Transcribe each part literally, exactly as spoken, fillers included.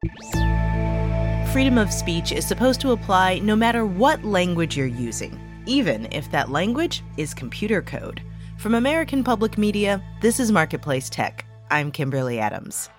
Freedom of speech is supposed to apply no matter what language you're using, even if that language is computer code. From American Public Media, this is Marketplace Tech. I'm Kimberly Adams.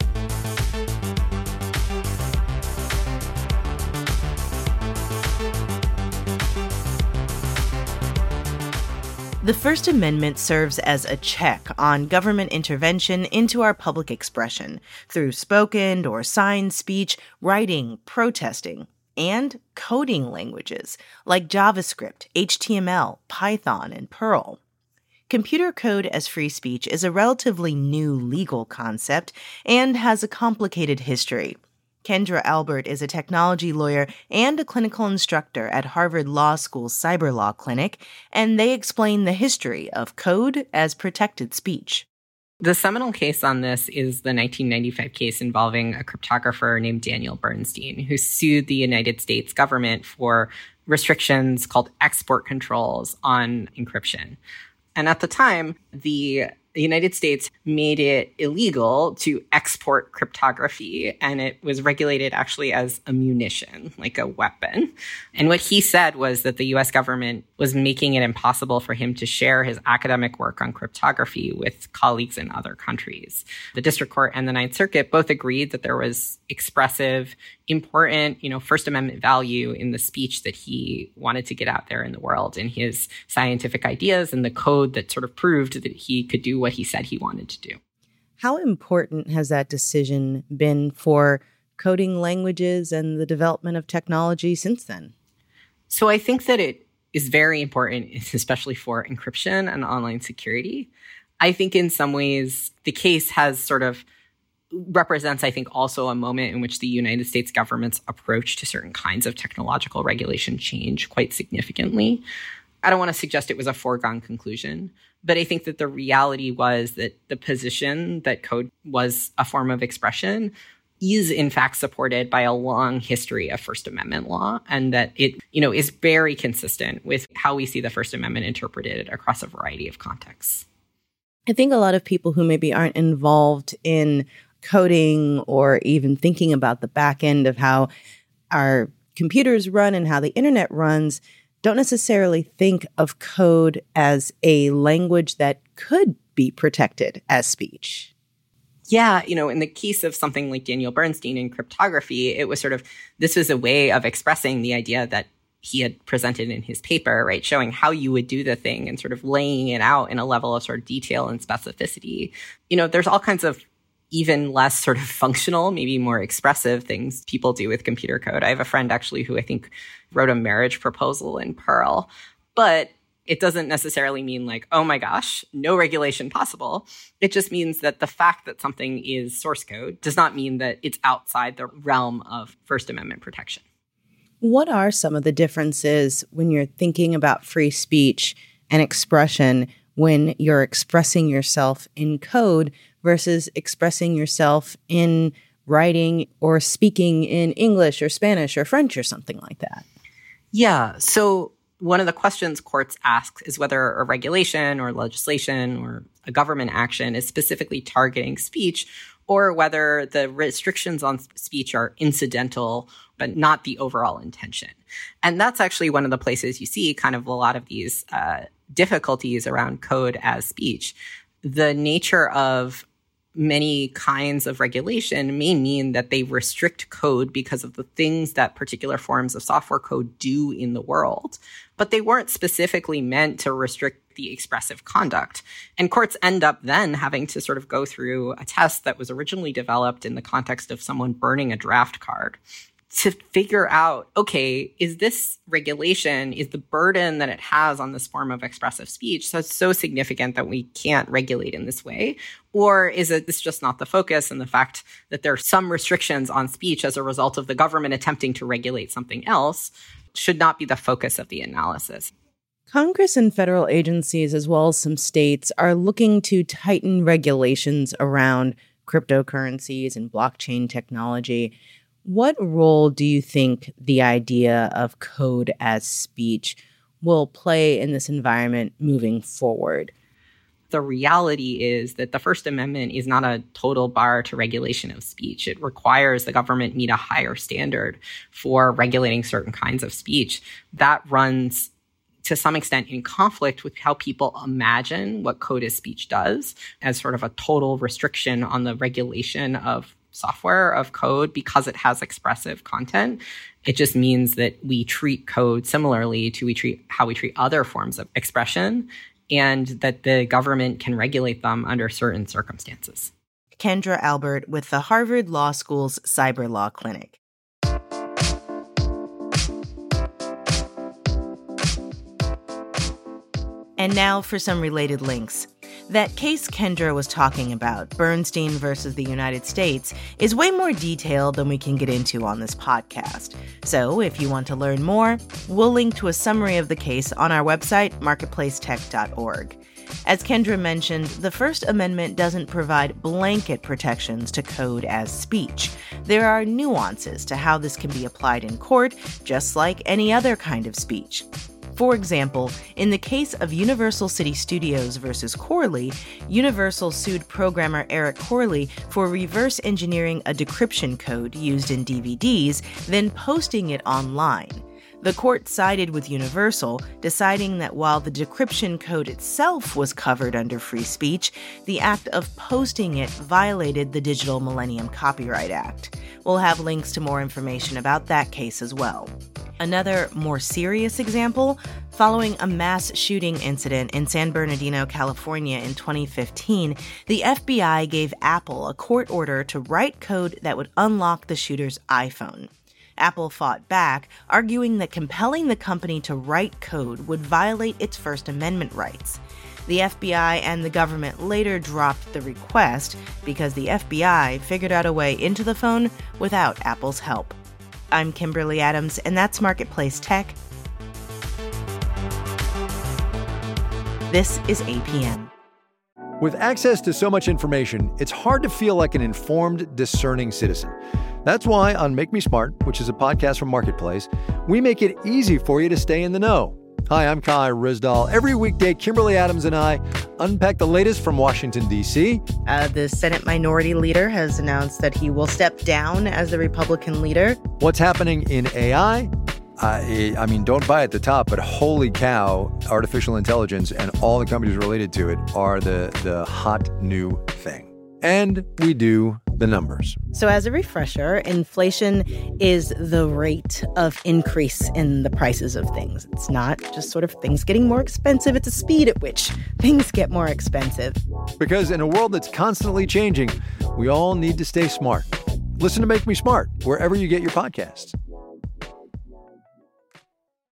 The First Amendment serves as a check on government intervention into our public expression through spoken or signed speech, writing, protesting, and coding languages like JavaScript, H T M L, Python, and Perl. Computer code as free speech is a relatively new legal concept and has a complicated history. Kendra Albert is a technology lawyer and a clinical instructor at Harvard Law School's Cyber Law Clinic, and they explain the history of code as protected speech. The seminal case on this is the nineteen ninety-five case involving a cryptographer named Daniel Bernstein, who sued the United States government for restrictions called export controls on encryption. And at the time, the The United States made it illegal to export cryptography, and it was regulated actually as a munition, like a weapon. And what he said was that the U S government was making it impossible for him to share his academic work on cryptography with colleagues in other countries. The district court and the Ninth Circuit both agreed that there was expressive, important, you know, First Amendment value in the speech that he wanted to get out there in the world, and his scientific ideas and the code that sort of proved that he could do what he said he wanted to do. How important has that decision been for coding languages and the development of technology since then? So I think that it is very important, especially for encryption and online security. I think in some ways the case has sort of represents, I think, also a moment in which the United States government's approach to certain kinds of technological regulation changed quite significantly. I don't want to suggest it was a foregone conclusion, but I think that the reality was that the position that code was a form of expression is in fact supported by a long history of First Amendment law, and that it, you know, is very consistent with how we see the First Amendment interpreted across a variety of contexts. I think a lot of people who maybe aren't involved in coding or even thinking about the back end of how our computers run and how the internet runs don't necessarily think of code as a language that could be protected as speech. Yeah, you know, in the case of something like Daniel Bernstein in cryptography, it was sort of, this was a way of expressing the idea that he had presented in his paper, right, showing how you would do the thing and sort of laying it out in a level of sort of detail and specificity. You know, there's all kinds of even less sort of functional, maybe more expressive things people do with computer code. I have a friend actually who I think wrote a marriage proposal in Perl, but it doesn't necessarily mean like, oh my gosh, no regulation possible. It just means that the fact that something is source code does not mean that it's outside the realm of First Amendment protection. What are some of the differences when you're thinking about free speech and expression when you're expressing yourself in code versus expressing yourself in writing or speaking in English or Spanish or French or something like that? Yeah. So one of the questions courts ask is whether a regulation or legislation or a government action is specifically targeting speech, or whether the restrictions on speech are incidental, but not the overall intention. And that's actually one of the places you see kind of a lot of these uh, difficulties around code as speech. The nature of many kinds of regulation may mean that they restrict code because of the things that particular forms of software code do in the world, but they weren't specifically meant to restrict the expressive conduct. And courts end up then having to sort of go through a test that was originally developed in the context of someone burning a draft card to figure out, okay, is this regulation, is the burden that it has on this form of expressive speech so so significant that we can't regulate in this way? Or is it this just not the focus, and the fact that there are some restrictions on speech as a result of the government attempting to regulate something else should not be the focus of the analysis? Congress and federal agencies, as well as some states, are looking to tighten regulations around cryptocurrencies and blockchain technology. What role do you think the idea of code as speech will play in this environment moving forward? The reality is that the First Amendment is not a total bar to regulation of speech. It requires the government meet a higher standard for regulating certain kinds of speech. That runs to some extent in conflict with how people imagine what code as speech does as sort of a total restriction on the regulation of software, of code, because it has expressive content. It just means that we treat code similarly to we treat how we treat other forms of expression, and that the government can regulate them under certain circumstances. Kendra Albert with the Harvard Law School's Cyber Law Clinic. And now for some related links. That case Kendra was talking about, Bernstein versus the United States, is way more detailed than we can get into on this podcast. So if you want to learn more, we'll link to a summary of the case on our website, marketplace tech dot org. As Kendra mentioned, the First Amendment doesn't provide blanket protections to code as speech. There are nuances to how this can be applied in court, just like any other kind of speech. For example, in the case of Universal City Studios versus Corley, Universal sued programmer Eric Corley for reverse engineering a decryption code used in D V Ds, then posting it online. The court sided with Universal, deciding that while the decryption code itself was covered under free speech, the act of posting it violated the Digital Millennium Copyright Act. We'll have links to more information about that case as well. Another more serious example, following a mass shooting incident in San Bernardino, California in twenty fifteen, the F B I gave Apple a court order to write code that would unlock the shooter's iPhone. Apple fought back, arguing that compelling the company to write code would violate its First Amendment rights. The F B I and the government later dropped the request because the F B I figured out a way into the phone without Apple's help. I'm Kimberly Adams, and that's Marketplace Tech. This is A P M. With access to so much information, it's hard to feel like an informed, discerning citizen. That's why on Make Me Smart, which is a podcast from Marketplace, we make it easy for you to stay in the know. Hi, I'm Kai Ryssdal. Every weekday, Kimberly Adams and I unpack the latest from Washington, D C. Uh, the Senate Minority Leader has announced that he will step down as the Republican leader. What's happening in A I? I, I mean, don't buy at the top, but holy cow, artificial intelligence and all the companies related to it are the, the hot new thing. And we do the numbers. So as a refresher, inflation is the rate of increase in the prices of things. It's not just sort of things getting more expensive. It's a speed at which things get more expensive. Because in a world that's constantly changing, we all need to stay smart. Listen to Make Me Smart wherever you get your podcasts.